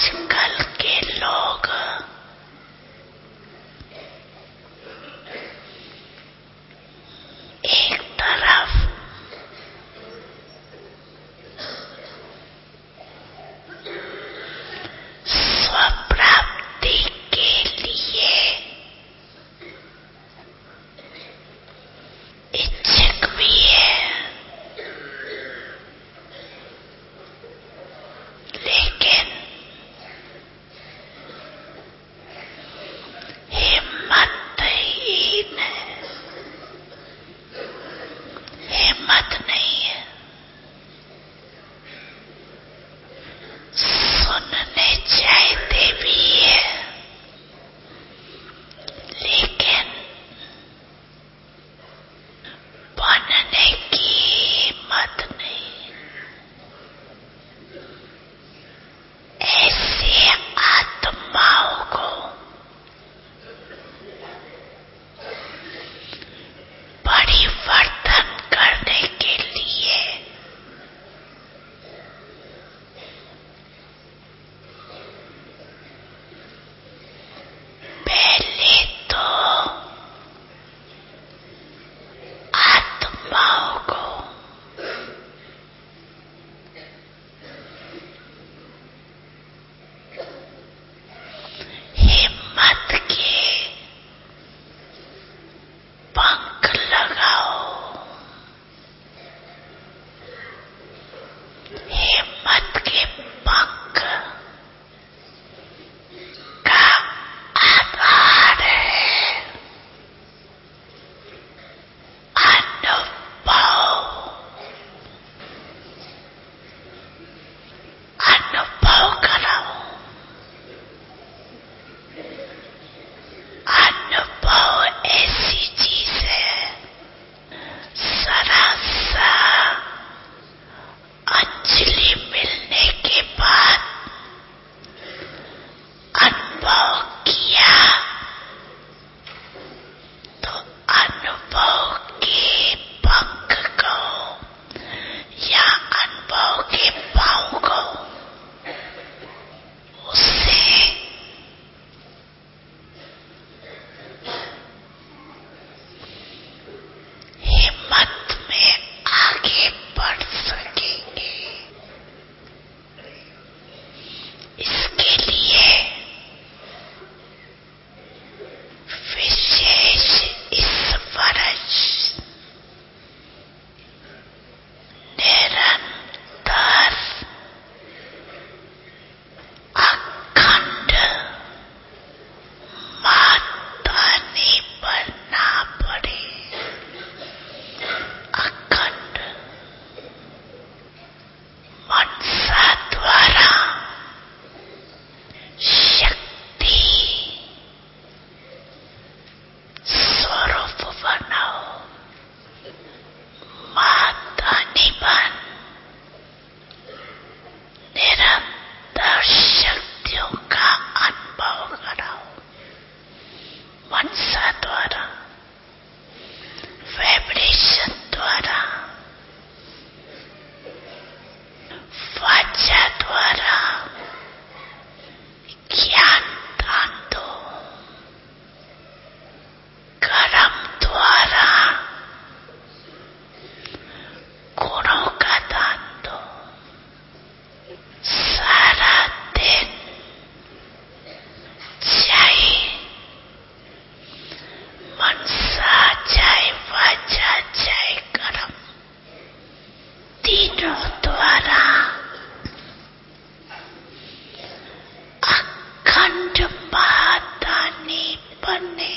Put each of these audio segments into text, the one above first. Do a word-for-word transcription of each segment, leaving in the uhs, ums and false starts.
आजकल के लोग एक तरफ स्वप्राप्ति के लिए इच्छुक भी है, लेकिन हिम्मतहीन है, हिम्मत नहीं है। सुनने चाहते भी है, लेकिन बनने की हिम्मत नहीं। ऐसे आत्माओं को परिवर्तन करने के लिए पहले तो आत्माओं को हिम्मत के पंख लगाओ, हिम्मत के पंख का आधार है अनुभव। अनुभव कराओ। अनुभव ऐसी चीज है, जरा सा अंजलि मिलने के बाद अनुभव किया तो अनुभव के पंख को या अनुभव के पांव को उससे हिम्मत में आगे बढ़ सकेंगे। इसके लिए विशेष इस वर्ष निरंतर अखंड माता नहीं बनना पड़े। अखंड मनसा द्वारा शक्ति स्वरूप बनाओ। माता निबन निरंतर शक्तियों का अनुभव कराओ। मनसा द्वारा, वाइब्रेशन द्वारा, वाचा द्वारा ज्ञान दान दो। कर्म द्वारा गुणों का दान दो। सारा दिन चाहे मनसा, चाहे वाचा, चाहे कर्म, तीनों द्वारा अखंड महादानी बने।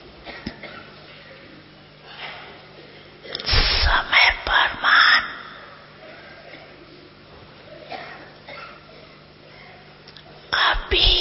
समय प्रमाण अभी